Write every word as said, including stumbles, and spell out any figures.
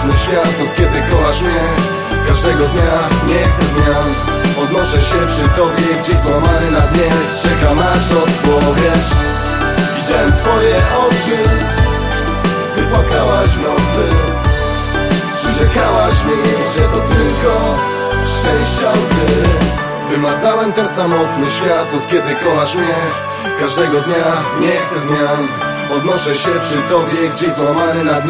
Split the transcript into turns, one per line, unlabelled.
samotny świat, od kiedy kochasz mnie. Każdego dnia nie chcę zmian. Odnoszę się przy tobie, gdzieś złamany na dnie. Czekam aż odpowiesz. Widziałem twoje oczy, gdy płakałaś w nocy. Przyrzekałaś mi, że to tylko szczęścia łzy. Wymazałem ten samotny świat, od kiedy kochasz mnie. Każdego dnia nie chcę zmian. Odnoszę się przy tobie, gdzieś złamany na dnie.